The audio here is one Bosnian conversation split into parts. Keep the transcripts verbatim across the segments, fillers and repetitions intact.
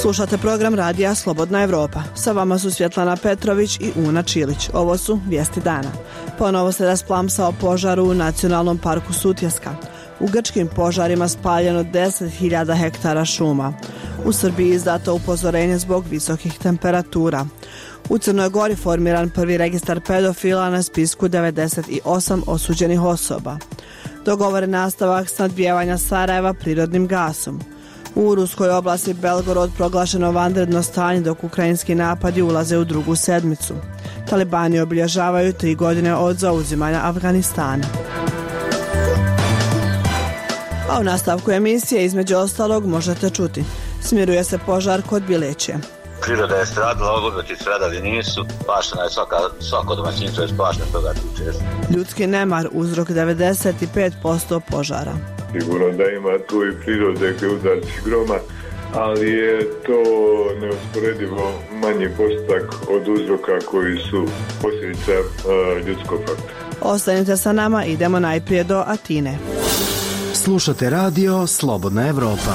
Slušate program radija Slobodna Evropa. Sa vama su Svjetlana Petrović i Una Čilić. Ovo su vijesti dana. Ponovo se rasplamsao požar u Nacionalnom parku Sutjeska. U grčkim požarima spaljeno deset hiljada hektara šuma. U Srbiji izdato upozorenje zbog visokih temperatura. U Crnoj Gori formiran prvi registar pedofila na spisku devedeset osam osuđenih osoba. Dogovoren nastavak snadbijevanja Sarajeva prirodnim gasom. U ruskoj oblasti Belgorod proglašeno vanredno stanje dok ukrajinski napadi ulaze u drugu sedmicu. Talibani obilježavaju tri godine od zauzimanja Afganistana. A u nastavku emisije između ostalog možete čuti. Smiruje se požar kod Bilećija. Priroda je stradala, odlogati stradali nisu, paštena je svaka, svako domaćinstvo je spašteno toga tiče. Ljudski nemar uzrok devedeset pet posto požara. Sigurno da ima tu i prirode kao udarci groma, ali je to neusporedivo manji postotak od uzroka koji su posljedica uh, ljudskog faktora. Ostanite sa nama, idemo najprije do Atine. Slušate radio Slobodna Evropa.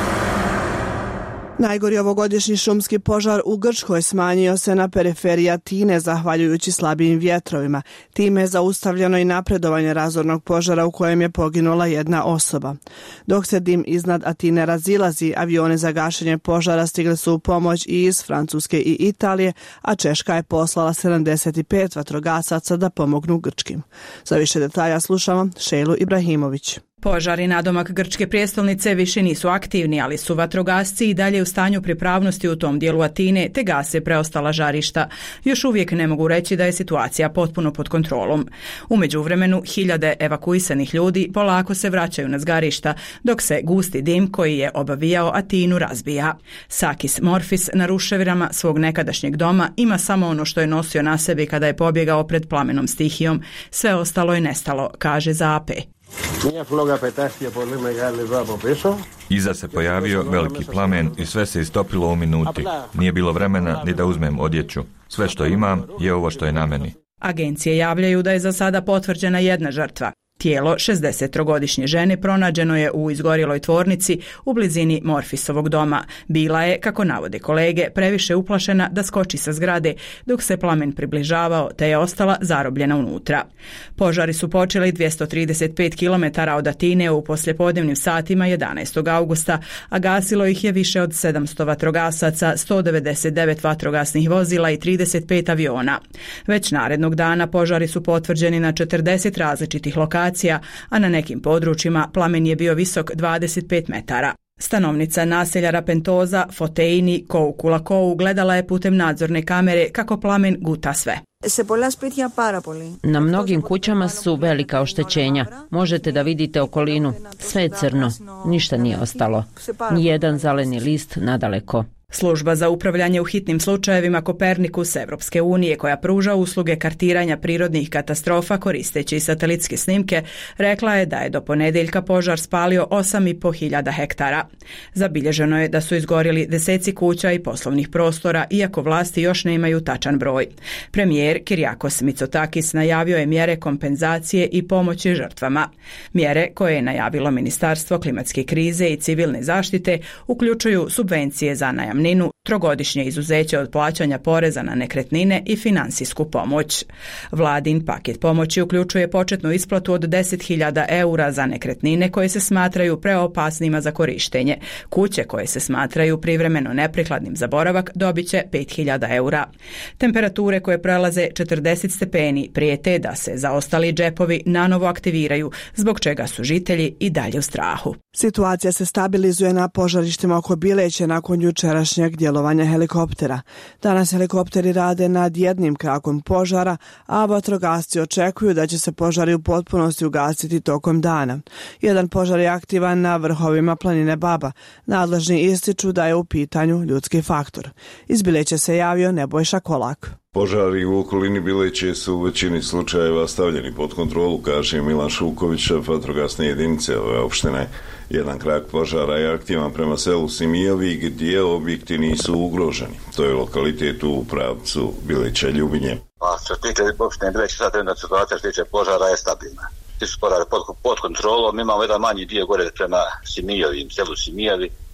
Najgori ovogodišnji šumski požar u Grčkoj smanjio se na periferiji Atine zahvaljujući slabijim vjetrovima. Time je zaustavljeno i napredovanje razornog požara u kojem je poginula jedna osoba. Dok se dim iznad Atine razilazi, avioni za gašenje požara stigli su u pomoć i iz Francuske i Italije, a Češka je poslala sedamdeset pet vatrogasaca da pomognu grčkim. Za više detalja slušamo Šejlu Ibrahimović. Požari nadomak grčke prijestolnice više nisu aktivni, ali su vatrogasci i dalje u stanju pripravnosti u tom dijelu Atine te gase preostala žarišta. Još uvijek ne mogu reći da je situacija potpuno pod kontrolom. U međuvremenu, hiljade evakuisanih ljudi polako se vraćaju na zgarišta, dok se gusti dim koji je obavijao Atinu razbija. Sakis Morfis na ruševinama svog nekadašnjeg doma ima samo ono što je nosio na sebi kada je pobjegao pred plamenom stihijom. Sve ostalo je nestalo, kaže za A P. Iza se pojavio veliki plamen i sve se istopilo u minuti. Nije bilo vremena ni da uzmem odjeću. Sve što imam je ovo što je na meni. Agencije javljaju da je za sada potvrđena jedna žrtva. Tijelo šezdesettrogodišnje žene pronađeno je u izgorjeloj tvornici u blizini Morfisovog doma. Bila je, kako navode kolege, previše uplašena da skoči sa zgrade dok se plamen približavao te je ostala zarobljena unutra. Požari su počeli dvjesto trideset pet kilometara od Atine u poslijepodnevnim satima jedanaestog augusta, a gasilo ih je više od sedamsto vatrogasaca, sto devedeset devet vatrogasnih vozila i trideset pet aviona. Već narednog dana požari su potvrđeni na četrdeset različitih lokacija, a na nekim područjima plamen je bio visok dvadeset pet metara. Stanovnica naselja Rapentoza, Foteini, Koukulakou gledala je putem nadzorne kamere kako plamen guta sve. Na mnogim kućama su velika oštećenja. Možete da vidite okolinu. Sve je crno. Ništa nije ostalo. Nijedan zeleni list nadaleko. Služba za upravljanje u hitnim slučajevima Kopernikus Evropske unije, koja pruža usluge kartiranja prirodnih katastrofa koristeći satelitske snimke, rekla je da je do ponedjeljka požar spalio osam i po hiljada hektara. Zabilježeno je da su izgorjeli deseci kuća i poslovnih prostora, iako vlasti još nemaju tačan broj. Premijer Kyriakos Mitsotakis najavio je mjere kompenzacije i pomoći žrtvama. Mjere koje je najavilo Ministarstvo klimatske krize i civilne zaštite uključuju subvencije za najam Ninu, trogodišnje izuzeće od plaćanja poreza na nekretnine i financijsku pomoć. Vladin paket pomoći uključuje početnu isplatu od deset hiljada eura za nekretnine koje se smatraju preopasnima za korištenje. Kuće koje se smatraju privremeno neprikladnim za boravak dobit će pet hiljada eura. Temperature koje prelaze četrdeset stepeni prijete da se zaostali džepovi nanovo aktiviraju, zbog čega su žitelji i dalje u strahu. Situacija se stabilizuje na požarištima oko Bileća nakon jučerašnjeg djelovanja helikoptera. Danas helikopteri rade nad jednim krakom požara, a vatrogasci očekuju da će se požari u potpunosti ugasiti tokom dana. Jedan požar je aktivan na vrhovima planine Baba. Nadležni ističu da je u pitanju ljudski faktor. Iz Bileća se javio Nebojša Kolak. Požari u okolini Bileće su u većini slučajeva stavljeni pod kontrolu, kaže Milan Šuković, šef vatrogasne jedinice ove opštine. Jedan krak požara je aktivan prema selu Simijevi gdje objekti nisu ugroženi. To je lokalitet u pravcu Bileća-Ljubinje. A što se tiče opštine Bileće, sad trenutna situacija što se tiče požara je stabilna. Ti su požari pod, pod kontrolom, imamo jedan manji dio gore prema Simijevi, selu Simijevi.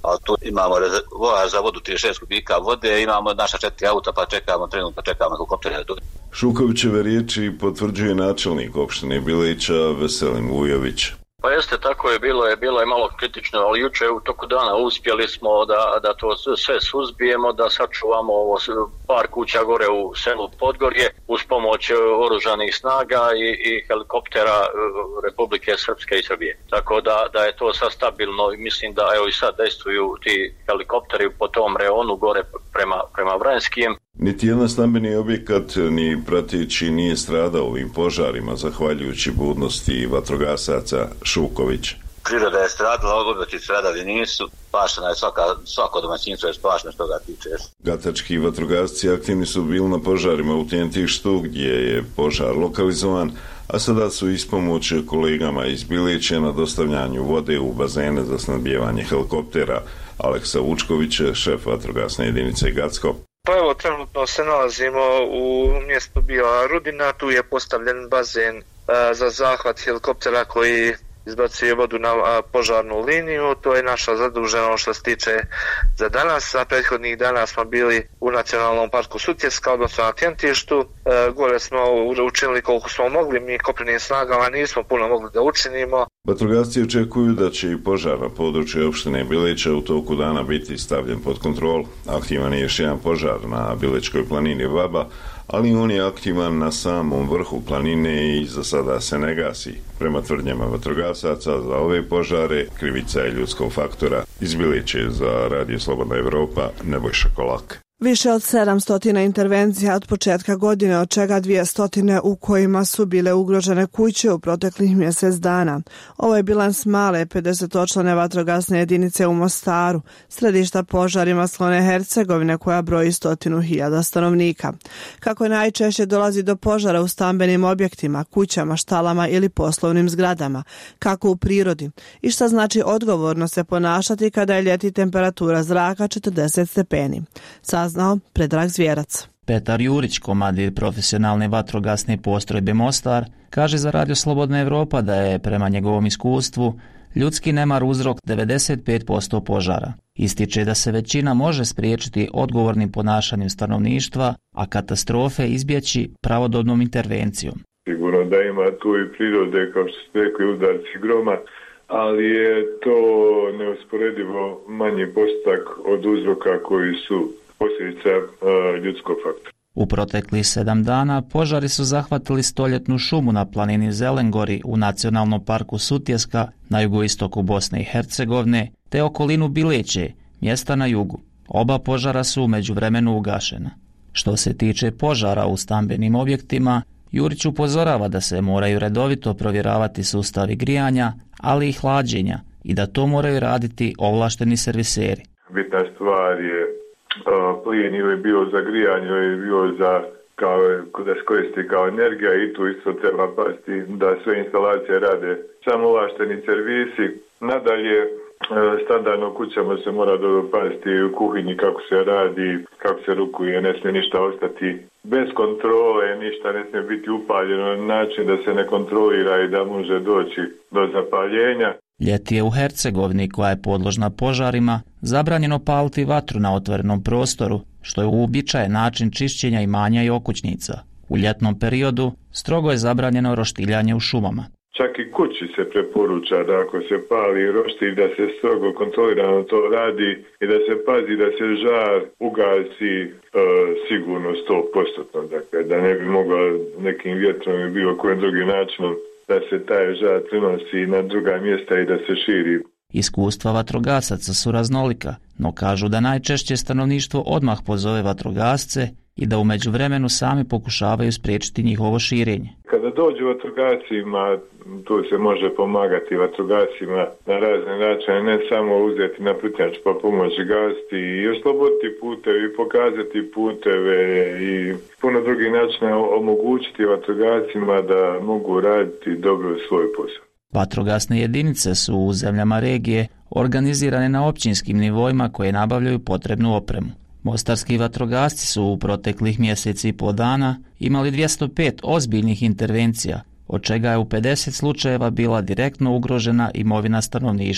ali tu imamo rezervoar za vodu trideset šest kubika vode, imamo naša četiri auta pa čekamo trenutno, pa čekamo helikoptere. Šukovićeve riječi potvrđuje načelnik opštine Bilića Veselin Vujović. Pa jeste, tako je bilo, je bilo je malo kritično, ali juče u toku dana uspjeli smo da, da to sve suzbijemo, da sačuvamo ovo par kuća gore u selu Podgorje uz pomoć oružanih snaga i, i helikoptera Republike Srpske i Srbije. Tako da, da je to sad stabilno i mislim da evo i sad dejstvuju ti helikopteri po tom reonu gore prema, prema Vranjskim. Niti jedan stambeni objekat ni prateći nije stradao ovim požarima, zahvaljujući budnosti vatrogasaca Šuković. Priroda je stradala, objekti stradali nisu, spašena je svaka, svako domaćinstvo je spašeno što ga tiče. Gatački vatrogasci aktivni su bili na požarima u Tjentištu gdje je požar lokalizovan, a sada su ispomoć kolegama iz Bilića na dostavljanju vode u bazene za snabdijevanje helikoptera. Aleksa Vučkovića, šef vatrogasne jedinice Gacko. Pa evo, trenutno se nalazimo u mjestu Bijela Rudina, tu je postavljen bazen a, za zahvat helikoptera koji izbacuje vodu na a, požarnu liniju. To je naša zaduženost što se tiče za danas, a prethodnih dana smo bili u Nacionalnom parku Sutjeska, odnosno na Tjentištu. E, gore smo učinili koliko smo mogli, mi kopnenim snagama nismo puno mogli da učinimo. Vatrogasci očekuju da će i požar na području opštine Bilića u toku dana biti stavljen pod kontrolu. Aktivan je još jedan požar na Biličkoj planini Vaba, ali on je aktivan na samom vrhu planine i za sada se ne gasi. Prema tvrdnjama vatrogasaca za ove požare krivica je ljudskog faktora. Iz Bilića za Radio Slobodna Evropa, Nebojša Kolak. Više od sedamsto intervencija od početka godine, od čega dvjesto u kojima su bile ugrožene kuće u proteklih mjesec dana. Ovo je bilans male pedesetočlane vatrogasne jedinice u Mostaru, središta požarima Slone Hercegovine koja broji stotinu hiljada stanovnika. Kako najčešće dolazi do požara u stambenim objektima, kućama, štalama ili poslovnim zgradama, kako u prirodi, i šta znači odgovorno se ponašati kada je ljeti temperatura zraka četrdeset stepeni. Saznao Predrag Zvjerac. Petar Jurić, komandir profesionalne vatrogasne postrojbe Mostar, kaže za Radio Slobodna Evropa da je prema njegovom iskustvu ljudski nemar uzrok devedeset pet posto požara. Ističe da se većina može spriječiti odgovornim ponašanjem stanovništva, a katastrofe izbjeći pravodobnom intervencijom. Sigurno da ima tu i prirode, kao što ste rekli, udarci groma, ali je to neusporedivo manji postotak od uzroka koji su posljedica uh, ljudskog faktora. U proteklih sedam dana požari su zahvatili stoljetnu šumu na planini Zelengori u Nacionalnom parku Sutjeska na jugoistoku Bosne i Hercegovine te okolinu Bileće, mjesta na jugu. Oba požara su u međuvremenu ugašena. Što se tiče požara u stambenim objektima, Jurić upozorava da se moraju redovito provjeravati sustavi grijanja, ali i hlađenja i da to moraju raditi ovlašteni serviseri. Bitna stvar je uh, plin ili bio za grijanje ili bio za kao, da se koristi kao energija i tu isto treba pasti da sve instalacije rade samo ovlašteni servisi. Nadalje, standardno u kućama se mora dobro paziti u kuhinji kako se radi, kako se rukuje, ne smije ništa ostati bez kontrole, ništa ne smije biti upaljeno na način da se ne kontrolira i da može doći do zapaljenja. Ljeti je u Hercegovini, koja je podložna požarima, zabranjeno paliti vatru na otvorenom prostoru, što je uobičajen način čišćenja imanja i okućnica. U ljetnom periodu strogo je zabranjeno roštiljanje u šumama. Čak i kući se preporuča da ako se pali roštilj da se strogo kontrolirano to radi i da se pazi da se žar ugasi e, sigurno sto posto. Dakle, da ne bi mogao nekim vjetrom i bilo kojim drugim načinom da se taj žar prenosi na druga mjesta i da se širi. Iskustva vatrogasaca su raznolika, no kažu da najčešće stanovništvo odmah pozove vatrogasce i da u međuvremenu sami pokušavaju spriječiti njihovo širenje. Kada dođu vatrogascima, tu se može pomagati vatrogascima na razne načine, ne samo uzeti na plitnjač pa pomoći gasiti i osloboditi puteve i pokazati puteve i puno drugih načina omogućiti vatrogascima da mogu raditi dobro svoj posao. Vatrogasne jedinice su u zemljama regije organizirane na općinskim nivoima koje nabavljaju potrebnu opremu. Mostarski vatrogasci su u proteklih mjeseci i pol dana imali dvjesto pet ozbiljnih intervencija, od čega je u pedeset slučajeva bila direktno ugrožena imovina stanovništva.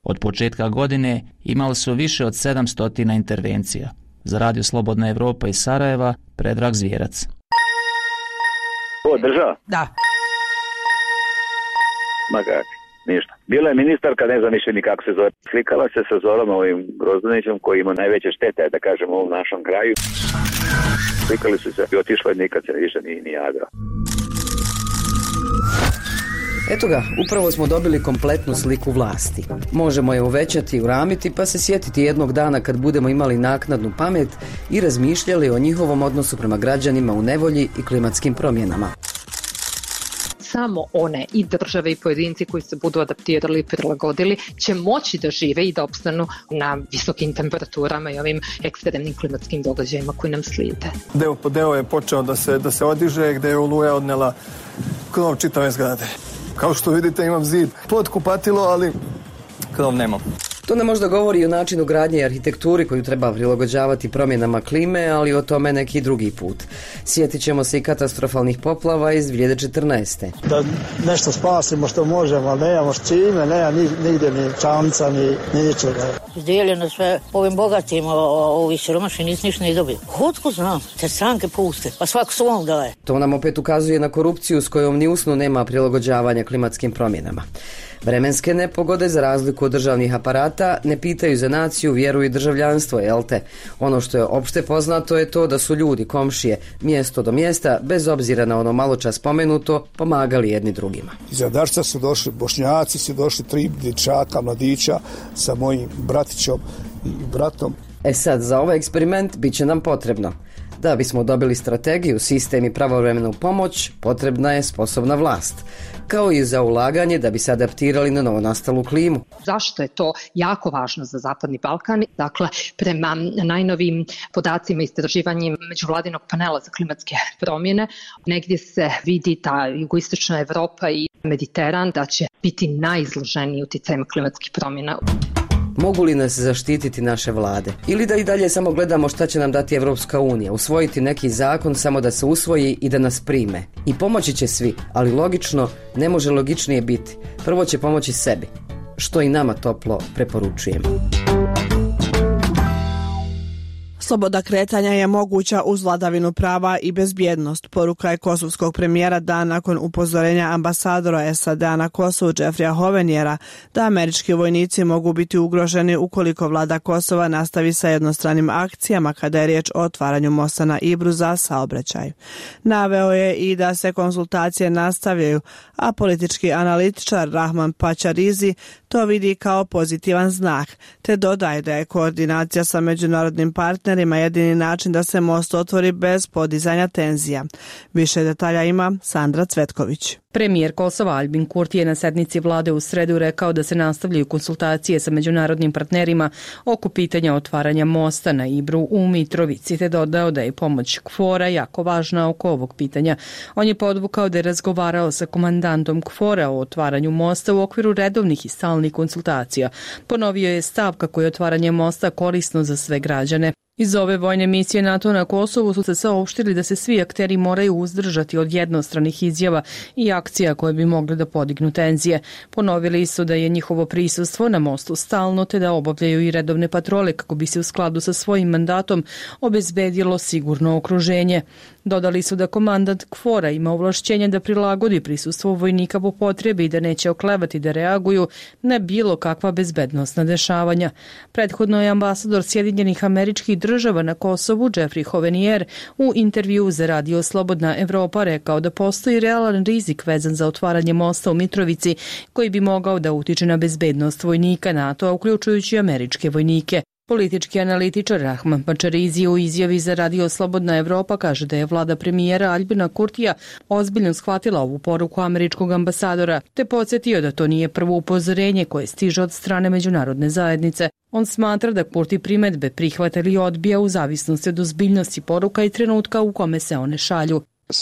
Od početka godine imali su više od sedamsto intervencija. Za Radio Slobodna Evropa iz Sarajeva, Predrag Zvjerac. Ovo država? Da. Magari, ništa. Bila je ministarka, ne znam više ni kako se zove. Slikala se sa Zorom ovim Grozdanićem koji ima najveće štete, da kažem, u ovom našem kraju. Slikali su se i otišla i nikad se više ni, ni jadrao. Eto ga, upravo smo dobili kompletnu sliku vlasti. Možemo je uvećati i uramiti pa se sjetiti jednog dana kad budemo imali naknadnu pamet i razmišljali o njihovom odnosu prema građanima u nevolji i klimatskim promjenama. Samo one i države i pojedinci koji se budu adaptirali i prilagodili će moći da žive i da opstanu na visokim temperaturama i ovim ekstremnim klimatskim događajima koji nam slijede. Deo po deo je počeo da se, da se odiže, gde je oluja odnela krov čitave zgrade. Kao što vidite imam zid pod kupatilo, ali krov nemam. To nam možda govori i o načinu gradnje i arhitekturi koju treba prilagođavati promjenama klime, ali o tome neki drugi put. Sjetit ćemo se i katastrofalnih poplava iz dvije hiljade četrnaeste. Da nešto spasimo što možemo, ali nemamo s čime, nema nigdje ni čamca, ni, ni ničega. Izdijeljeno sve ovim bogatim, ovi siromašni nis ništa ne dobiju. Otko znam, te stranke puste, pa svako svom daje. To nam opet ukazuje na korupciju s kojom ni usnu nema prilagođavanja klimatskim promjenama. Vremenske nepogode, za razliku od državnih aparata, ne pitaju za naciju, vjeru i državljanstvo, jel te? Ono što je opšte poznato je to da su ljudi, komšije, mjesto do mjesta, bez obzira na ono malo čas spomenuto, pomagali jedni drugima. Iza Darca su došli Bošnjaci, su došli tri dječaka, mladića sa mojim bratićom i bratom. E sad, za ovaj eksperiment bit će nam potrebno. Da bismo dobili strategiju, sistem i pravovremenu pomoć, potrebna je sposobna vlast. Kao i za ulaganje da bi se adaptirali na novonastalu klimu. Zašto je to jako važno za Zapadni Balkan? Dakle, prema najnovim podacima istraživanjem Međuvladinog panela za klimatske promjene, negdje se vidi da jugoistočna Evropa i Mediteran da će biti najizloženiji utjecajima klimatskih promjena. Mogu li nas zaštititi naše vlade? Ili da i dalje samo gledamo šta će nam dati Evropska unija, usvojiti neki zakon samo da se usvoji i da nas prime? I pomoći će svi, ali logično ne može logičnije biti. Prvo će pomoći sebi, što i nama toplo preporučujem. Sloboda kretanja je moguća uz vladavinu prava i bezbjednost, poruka je kosovskog premijera dan nakon upozorenja ambasadora S A D-a na Kosovu Jeffreya Hovenjera da američki vojnici mogu biti ugroženi ukoliko vlada Kosova nastavi sa jednostranim akcijama kada je riječ o otvaranju mosta na Ibru za saobraćaj. Naveo je i da se konsultacije nastavljaju, a politički analitičar Rahman Pačarizi to vidi kao pozitivan znak, te dodaje da je koordinacija sa međunarodnim partnerima jedini način da se most otvori bez podizanja tenzija. Više detalja ima Sandra Cvetković. Premijer Kosova Albin Kurti je na sednici vlade u sredu rekao da se nastavljaju konsultacije sa međunarodnim partnerima oko pitanja otvaranja mosta na Ibru u Mitrovici, te dodao da je pomoć KFOR-a jako važna oko ovog pitanja. On je podvukao da je razgovarao sa komandantom KFOR-a o otvaranju mosta u okviru redovnih i stalnih konsultacija. Ponovio je stav kako je otvaranje mosta korisno za sve građane. Iz ove vojne misije NATO na Kosovu su se saopštili da se svi akteri moraju uzdržati od jednostranih izjava i akcija koje bi mogle da podignu tenzije. Ponovili su da je njihovo prisustvo na mostu stalno te da obavljaju i redovne patrole kako bi se u skladu sa svojim mandatom obezbedilo sigurno okruženje. Dodali su da komandant KFOR-a ima ovlašćenje da prilagodi prisustvo vojnika po potrebi i da neće oklevati da reaguju na bilo kakva bezbednosna dešavanja. Prethodno je ambasador Sjedinjenih Američkih Država na Kosovu Jeffrey Hovenier u intervju za Radio Slobodna Evropa rekao da postoji realan rizik vezan za otvaranje mosta u Mitrovici koji bi mogao da utiče na bezbednost vojnika NATO-a, uključujući američke vojnike. Politički analitičar Rahman Pačarizi u izjavi za Radio Slobodna Evropa kaže da je vlada premijera Albina Kurtija ozbiljno shvatila ovu poruku američkog ambasadora, te podsjetio da to nije prvo upozorenje koje stiže od strane međunarodne zajednice. On smatra da Kurti primedbe prihvata ili odbija u zavisnosti od ozbiljnosti poruka i trenutka u kome se one šalju.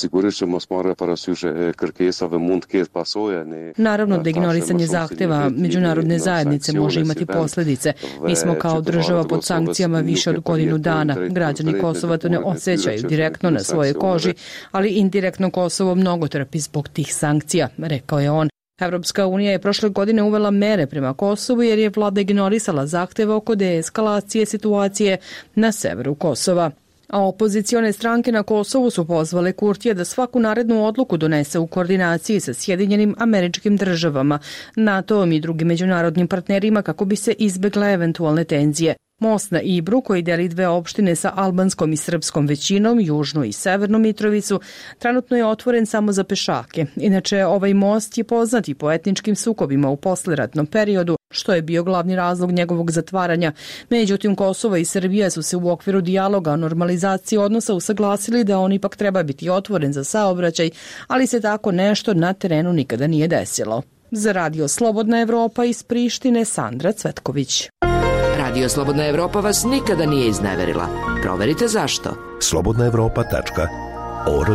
Naravno da ignorisanje zahtjeva međunarodne zajednice može imati posljedice. Mi smo kao država pod sankcijama više od godinu dana. Građani Kosova to ne osjećaju direktno na svojoj koži, ali indirektno Kosovo mnogo trpi zbog tih sankcija, rekao je on. Evropska unija je prošle godine uvela mere prema Kosovu jer je vlada ignorisala zahteve oko deeskalacije situacije na severu Kosova. A opozicione stranke na Kosovu su pozvale Kurtija da svaku narednu odluku donese u koordinaciji sa Sjedinjenim Američkim Državama, NATO-om i drugim međunarodnim partnerima kako bi se izbegle eventualne tenzije. Most na Ibru, koji deli dve opštine sa albanskom i srpskom većinom, južnu i severnu Mitrovicu, trenutno je otvoren samo za pešake. Inače, ovaj most je poznat i po etničkim sukobima u posleratnom periodu, što je bio glavni razlog njegovog zatvaranja. Međutim, Kosovo i Srbija su se u okviru dijaloga o normalizaciji odnosa usaglasili da on ipak treba biti otvoren za saobraćaj, ali se tako nešto na terenu nikada nije desilo. Za Radio Slobodna Evropa iz Prištine, Sandra Cvetković. Radio Slobodna Evropa vas nikada nije izneverila. Proverite zašto. slobodna evropa tačka org.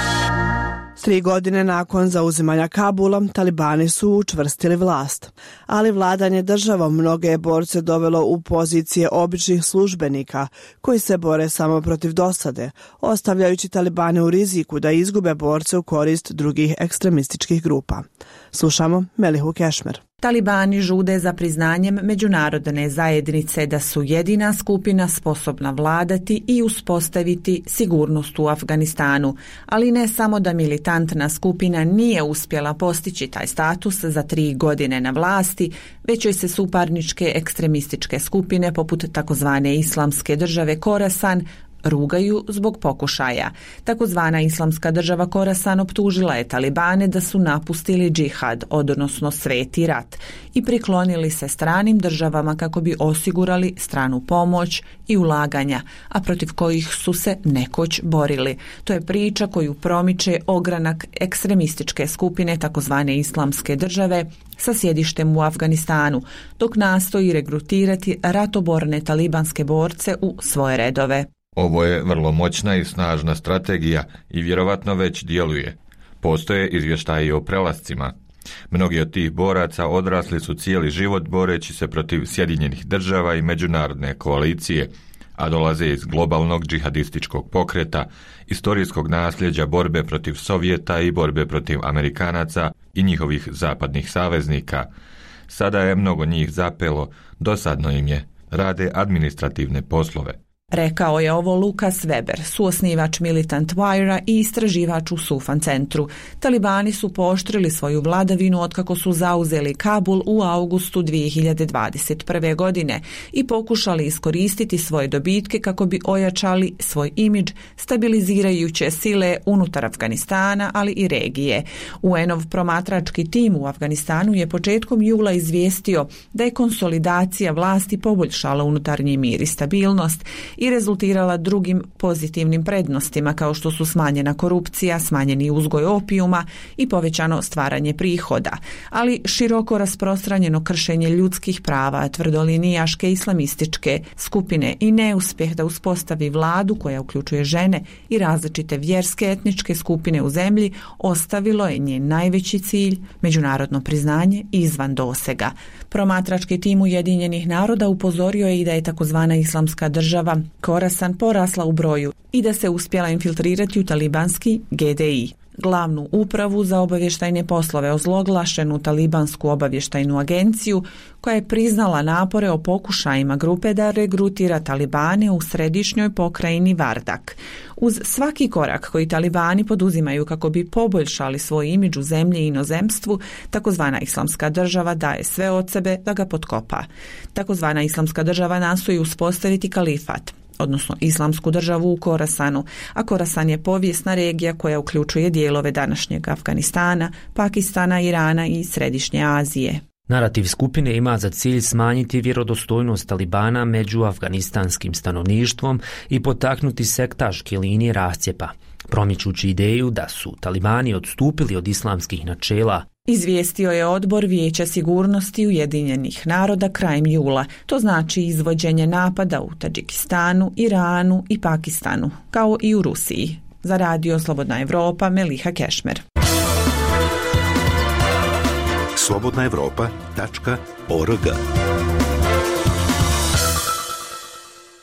Tri godine nakon zauzimanja Kabula, talibani su učvrstili vlast. Ali vladanje državom mnoge je borce dovelo u pozicije običnih službenika koji se bore samo protiv dosade, ostavljajući talibane u riziku da izgube borce u korist drugih ekstremističkih grupa. Slušamo Melihu Kešmer. Talibani žude za priznanjem međunarodne zajednice da su jedina skupina sposobna vladati i uspostaviti sigurnost u Afganistanu, ali ne samo da militantna skupina nije uspjela postići taj status za tri godine na vlasti, već joj se suparničke ekstremističke skupine poput takozvane Islamske države Khorasan rugaju zbog pokušaja. Takozvana Islamska država Khorasan optužila je talibane da su napustili džihad, odnosno sveti rat, i priklonili se stranim državama kako bi osigurali stranu pomoć i ulaganja, a protiv kojih su se nekoć borili. To je priča koju promiče ogranak ekstremističke skupine takozvane Islamske države sa sjedištem u Afganistanu, dok nastoji regrutirati ratoborne talibanske borce u svoje redove. Ovo je vrlo moćna i snažna strategija i vjerovatno već djeluje. Postoje izvještaji o prelascima. Mnogi od tih boraca odrasli su cijeli život boreći se protiv Sjedinjenih država i međunarodne koalicije, a dolaze iz globalnog džihadističkog pokreta, istorijskog nasljeđa borbe protiv Sovjeta i borbe protiv Amerikanaca i njihovih zapadnih saveznika. Sada je mnogo njih zapelo, dosadno im je, rade administrativne poslove. Rekao je ovo Lukas Weber, suosnivač Militant Wire-a i istraživač u Sufan centru. Talibani su pooštrili svoju vladavinu otkako su zauzeli Kabul u augustu dvije hiljade dvadeset prve. godine i pokušali iskoristiti svoje dobitke kako bi ojačali svoj imidž, stabilizirajuće sile unutar Afganistana, ali i regije. U en-ov promatrački tim u Afganistanu je početkom jula izvijestio da je konsolidacija vlasti poboljšala unutarnji mir i stabilnost i rezultirala drugim pozitivnim prednostima kao što su smanjena korupcija, smanjeni uzgoj opijuma i povećano stvaranje prihoda, ali široko rasprostranjeno kršenje ljudskih prava, tvrdolinijaške islamističke skupine i neuspjeh da uspostavi vladu koja uključuje žene i različite vjerske etničke skupine u zemlji ostavilo je njen najveći cilj, međunarodno priznanje, izvan dosega. Promatrački tim Ujedinjenih naroda upozorio je i da je takozvana Islamska država Khorasan porasla u broju i da se uspjela infiltrirati u talibanski G D I. Glavnu upravu za obavještajne poslove, ozloglašenu talibansku obavještajnu agenciju, koja je priznala napore o pokušajima grupe da regrutira talibane u središnjoj pokrajini Vardak. Uz svaki korak koji talibani poduzimaju kako bi poboljšali svoj imidž u zemlji i inozemstvu, takozvana Islamska država daje sve od sebe da ga potkopa. Takozvana Islamska država nastoji uspostaviti kalifat, odnosno Islamsku državu u Khorasanu, a Khorasan je povijesna regija koja uključuje dijelove današnjeg Afganistana, Pakistana, Irana i Središnje Azije. Narativ skupine ima za cilj smanjiti vjerodostojnost Talibana među afganistanskim stanovništvom i potaknuti sektaške linije rascjepa, promičući ideju da su Talibani odstupili od islamskih načela. Izvijestio je odbor Vijeća sigurnosti Ujedinjenih naroda krajem jula. To znači izvođenje napada u Tadžikistanu, Iranu i Pakistanu, kao i u Rusiji. Za Radio Slobodna Evropa, Meliha Kešmer. slobodna evropa tačka org.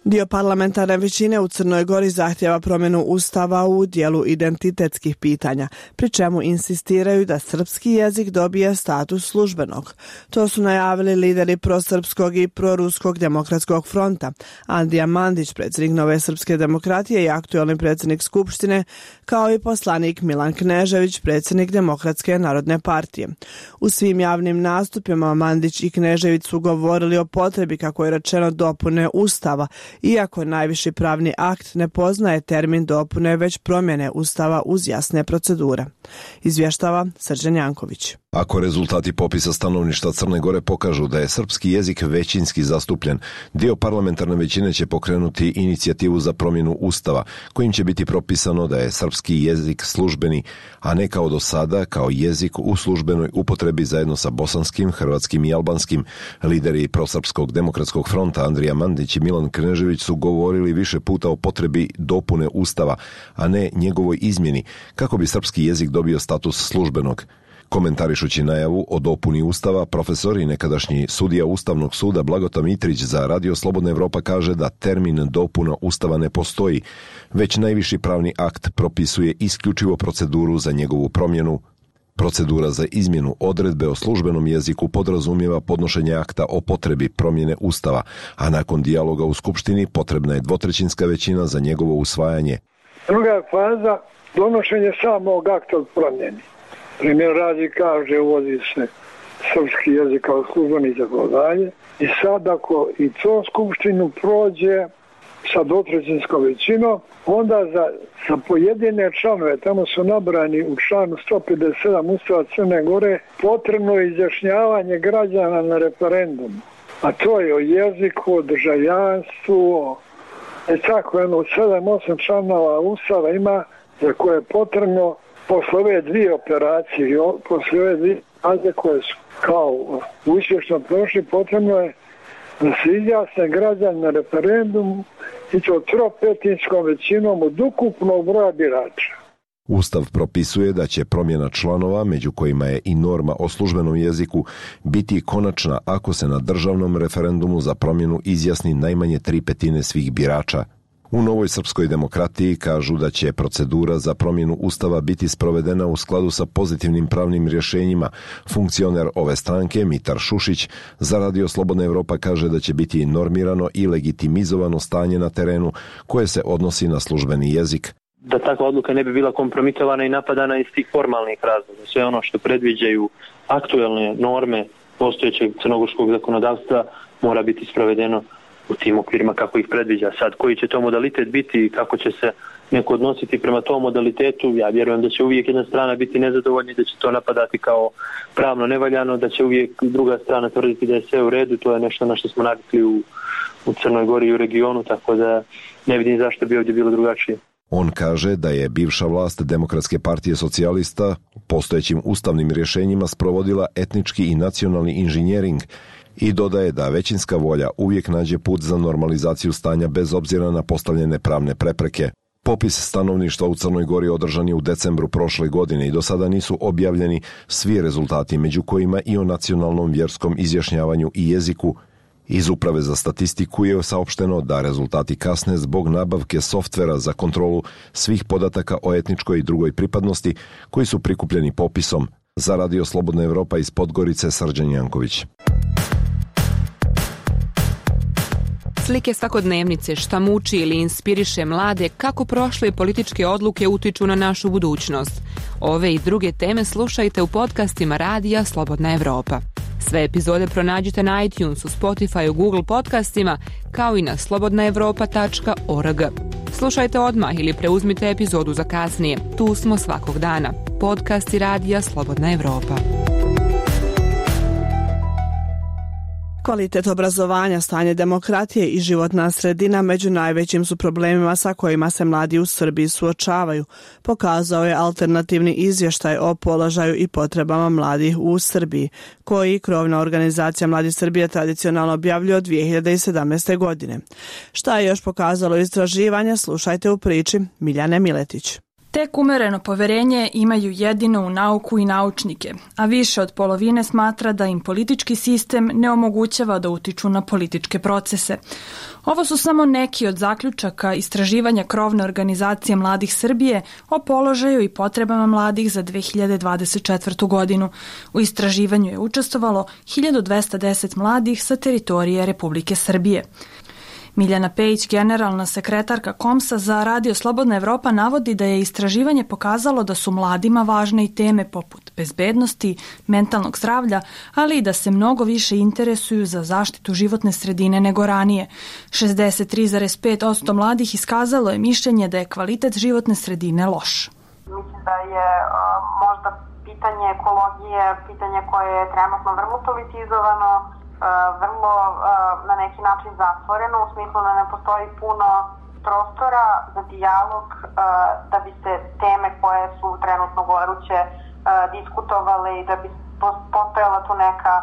Dio parlamentarne većine u Crnoj Gori zahtjeva promjenu ustava u dijelu identitetskih pitanja, pri čemu insistiraju da srpski jezik dobije status službenog. To su najavili lideri prosrpskog i proruskog demokratskog fronta, Andrija Mandić, predsjednik Nove srpske demokratije i aktualni predsjednik Skupštine, kao i poslanik Milan Knežević, predsjednik Demokratske narodne partije. U svim javnim nastupima Mandić i Knežević su govorili o potrebi, kako je rečeno, dopune ustava, iako najviši pravni akt ne poznaje termin dopune, već promjene ustava uz jasne procedure. Izvještava Srđan Janković. Ako rezultati popisa stanovništva Crne Gore pokažu da je srpski jezik većinski zastupljen, dio parlamentarne većine će pokrenuti inicijativu za promjenu ustava, kojim će biti propisano da je srpski jezik službeni, a ne kao do sada kao jezik u službenoj upotrebi zajedno sa bosanskim, hrvatskim i albanskim. Lideri prosrpskog demokratskog fronta Andrija Mandić i Milan Knežević su govorili više puta o potrebi dopune ustava, a ne njegovoj izmjeni, kako bi srpski jezik dobio status službenog. Komentarišući najavu o dopuni ustava, profesor i nekadašnji sudija Ustavnog suda Blagota Mitrić za Radio Slobodna Evropa kaže da termin dopuna ustava ne postoji, već najviši pravni akt propisuje isključivo proceduru za njegovu promjenu. Procedura za izmjenu odredbe o službenom jeziku podrazumijeva podnošenje akta o potrebi promjene ustava, a nakon dijaloga u Skupštini potrebna je dvotrećinska većina za njegovo usvajanje. Druga faza, donošenje samog akta od promjeni. Primjer radi, kaže, uvodi se srpski jezik kao službeni i tako dalje. I sad ako i to Skupštinu prođe sa dvotrećinskom većinom, onda za, za pojedine članove, tamo su nabrani u članu sto pedeset sedam Ustava Crne Gore, potrebno je izjašnjavanje građana na referendumu. A to je o jeziku, o državljanstvu, o... E tako, jedno, sedam osam članova Ustava ima za koje je potrebno posle ove dvije operacije, posle ove dvije faze koje su kao uspješno prošli, potrebno je da se izjasne građani na referendumu i to tropetinskom većinom od ukupnog broja birača. Ustav propisuje da će promjena članova, među kojima je i norma o službenom jeziku, biti konačna ako se na državnom referendumu za promjenu izjasni najmanje tri petine svih birača. U Novoj srpskoj demokratiji kažu da će procedura za promjenu ustava biti sprovedena u skladu sa pozitivnim pravnim rješenjima. Funkcioner ove stranke, Mitar Šušić, za Radio Slobodna Evropa kaže da će biti normirano i legitimizovano stanje na terenu koje se odnosi na službeni jezik. Da takva odluka ne bi bila kompromitovana i napadana iz tih formalnih razloga. Sve ono što predviđaju aktuelne norme postojećeg crnogorskog zakonodavstva mora biti sprovedeno u tim okvirima kako ih predviđa. Sad, koji će to modalitet biti i kako će se neko odnositi prema tom modalitetu, ja vjerujem da će uvijek jedna strana biti nezadovoljna, da će to napadati kao pravno nevaljano, da će uvijek druga strana tvrditi da je sve u redu. To je nešto na što smo navikli u, u Crnoj Gori i u regionu, tako da ne vidim zašto bi ovdje bilo drugačije. On kaže da je bivša vlast Demokratske partije socijalista postojećim ustavnim rješenjima sprovodila etnički i nacionalni inženjering i dodaje da većinska volja uvijek nađe put za normalizaciju stanja bez obzira na postavljene pravne prepreke. Popis stanovništva u Crnoj Gori održan je u decembru prošle godine i do sada nisu objavljeni svi rezultati, među kojima i o nacionalnom vjerskom izjašnjavanju i jeziku. Iz Uprave za statistiku je saopšteno da rezultati kasne zbog nabavke softvera za kontrolu svih podataka o etničkoj i drugoj pripadnosti koji su prikupljeni popisom. Za Radio Slobodna Evropa iz Podgorice, Srđan Janković. Slike svakodnevnice, šta muči ili inspiriše mlade, kako prošle političke odluke utiču na našu budućnost. Ove i druge teme slušajte u podcastima Radija Slobodna Evropa. Sve epizode pronađite na iTunesu, Spotifyu, Google podcastima, kao i na slobodna evropa tačka org. Slušajte odmah ili preuzmite epizodu za kasnije. Tu smo svakog dana. Podcasti Radija Slobodna Evropa. Kvalitet obrazovanja, stanje demokratije i životna sredina među najvećim su problemima sa kojima se mladi u Srbiji suočavaju, pokazao je alternativni izvještaj o položaju i potrebama mladih u Srbiji, koji krovna organizacija Mladi Srbije tradicionalno objavljuje od dvije hiljade sedamnaeste. godine. Šta je još pokazalo istraživanje, slušajte u priči Miljane Miletić. Tek umereno poverenje imaju jedino u nauku i naučnike, a više od polovine smatra da im politički sistem ne omogućava da utiču na političke procese. Ovo su samo neki od zaključaka istraživanja krovne organizacije Mladih Srbije o položaju i potrebama mladih za dve hiljade dvadeset četvrtu. godinu. U istraživanju je učestvovalo hiljadu dvesta deset mladih sa teritorije Republike Srbije. Miljana Pejić, generalna sekretarka KOMS-a za Radio Slobodna Evropa, navodi da je istraživanje pokazalo da su mladima važne i teme poput bezbednosti, mentalnog zdravlja, ali i da se mnogo više interesuju za zaštitu životne sredine nego ranije. šezdeset tri zarez pet posto mladih iskazalo je mišljenje da je kvalitet životne sredine loš. Mislim da je uh, možda pitanje ekologije pitanje koje je trenutno vrlo politizovano, vrlo na neki način zatvoreno, u smislu da ne postoji puno prostora za dijalog da bi se teme koje su trenutno goruće diskutovale i da bi postojala tu neka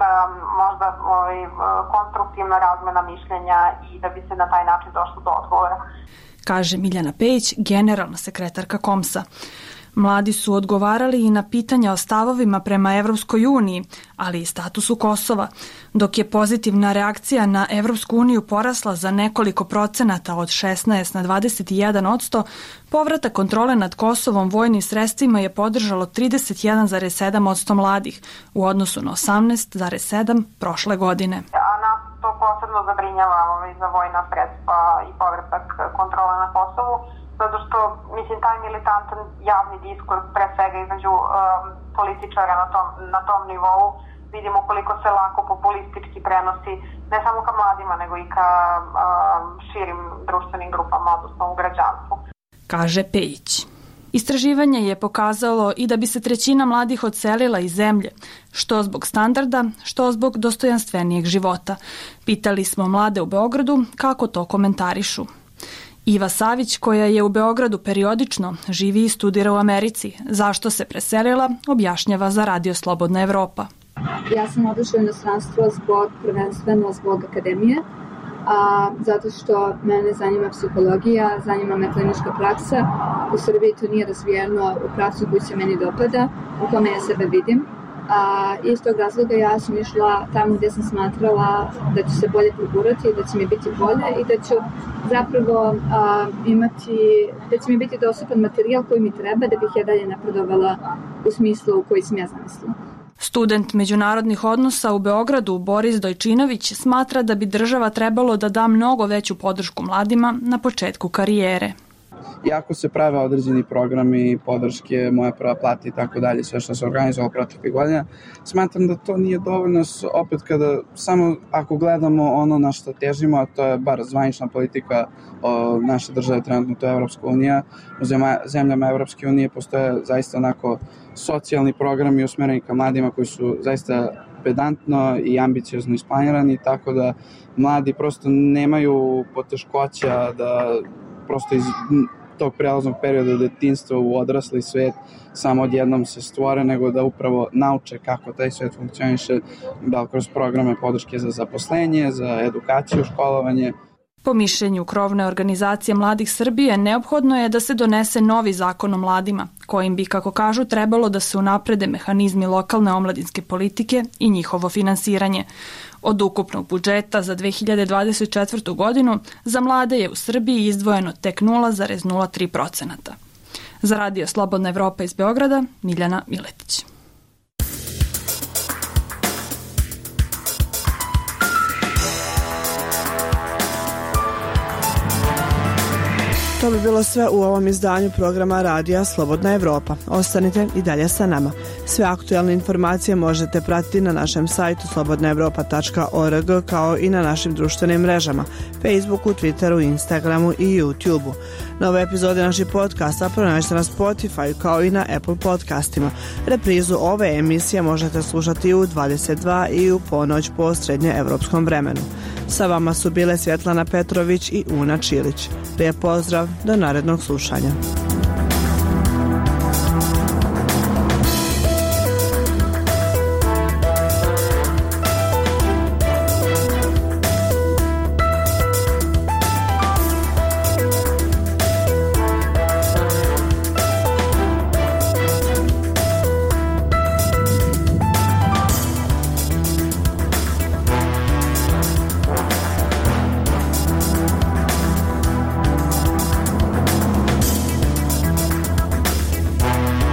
možda ovaj, konstruktivna razmena mišljenja i da bi se na taj način došlo do odgovora. Kaže Miljana Pejić, generalna sekretarka KOMS-a. Mladi su odgovarali i na pitanja o stavovima prema Evropskoj uniji, ali i statusu Kosova. Dok je pozitivna reakcija na Evropsku uniju porasla za nekoliko procenata od šesnaest na dvadeset jedan odsto, povratak kontrole nad Kosovom vojnim sredstvima je podržalo trideset jedan zarez sedam odsto mladih u odnosu na osamnaest zarez sedam odsto prošle godine. A nas to posebno zabrinjava ovaj, za vojna sredstva i povratak kontrole na Kosovu, zato što, mislim, taj militantan javni diskurs, pre svega između um, političara na tom, na tom nivou, vidimo koliko se lako populistički prenosi, ne samo ka mladima, nego i ka um, širim društvenim grupama, odnosno u građanstvu. Kaže Pejić. Istraživanje je pokazalo i da bi se trećina mladih odselila iz zemlje, što zbog standarda, što zbog dostojanstvenijeg života. Pitali smo mlade u Beogradu kako to komentarišu. Iva Savić, koja je u Beogradu periodično, živi i studira u Americi. Zašto se preselila, objašnjava za Radio Slobodna Evropa. Ja sam otišla u inostranstvo zbog, prvenstveno zbog akademije, a zato što mene zanima psihologija, zanima me klinička praksa. U Srbiji to nije razvijeno u praksu koju se meni dopada, u kome ja sebe vidim. A iz tog razloga ja sam išla tamo gdje sam smatrala da ću se bolje progurati, da će mi biti bolje i da ću zapravo a, imati, da će mi biti dostupan materijal koji mi treba da bih ja dalje napredovala u smislu koji sam ja zamislila. Student međunarodnih odnosa u Beogradu Boris Dojčinović smatra da bi država trebalo da da mnogo veću podršku mladima na početku karijere. Iako se prave određeni programi, podrške, moja prva plata i tako dalje, sve što se organizovalo proteklih godina, smatram da to nije dovoljno, opet kada samo ako gledamo ono na što težimo, a to je bar zvanična politika o, naše države, trenutno to je Evropska unija, u zemljama Evropske unije postoje zaista onako socijalni programi usmereni ka mladima koji su zaista pedantno i ambiciozno isplanirani, tako da mladi prosto nemaju poteškoća da prosto iz tog prelaznog perioda detinjstva u odrasli svet samo odjednom se stvore, nego da upravo nauče kako taj svet funkcioniše, da li kroz programe podrške za zaposlenje, za edukaciju, školovanje. Po mišljenju krovne organizacije Mladih Srbije, neophodno je da se donese novi zakon o mladima, kojim bi, kako kažu, trebalo da se unaprede mehanizmi lokalne omladinske politike i njihovo finansiranje. Od ukupnog budžeta za dve hiljade dvadeset četvrtu. godinu za mlade je u Srbiji izdvojeno tek nula zarez nula tri procenta. Za Radio Slobodna Evropa iz Beograda, Miljana Miletić. To bi bilo sve u ovom izdanju programa Radija Slobodna Evropa. Ostanite i dalje sa nama. Sve aktualne informacije možete pratiti na našem sajtu slobodna evropa tačka org kao i na našim društvenim mrežama Facebooku, Twitteru, Instagramu i YouTubeu. Nove epizode naših podcasta pronađete na Spotify kao i na Apple podcastima. Reprizu ove emisije možete slušati u dvadeset dva i u ponoć po srednjeevropskom vremenu. Sa vama su bile Svjetlana Petrović i Una Čilić. Lijep pozdrav, do narednog slušanja.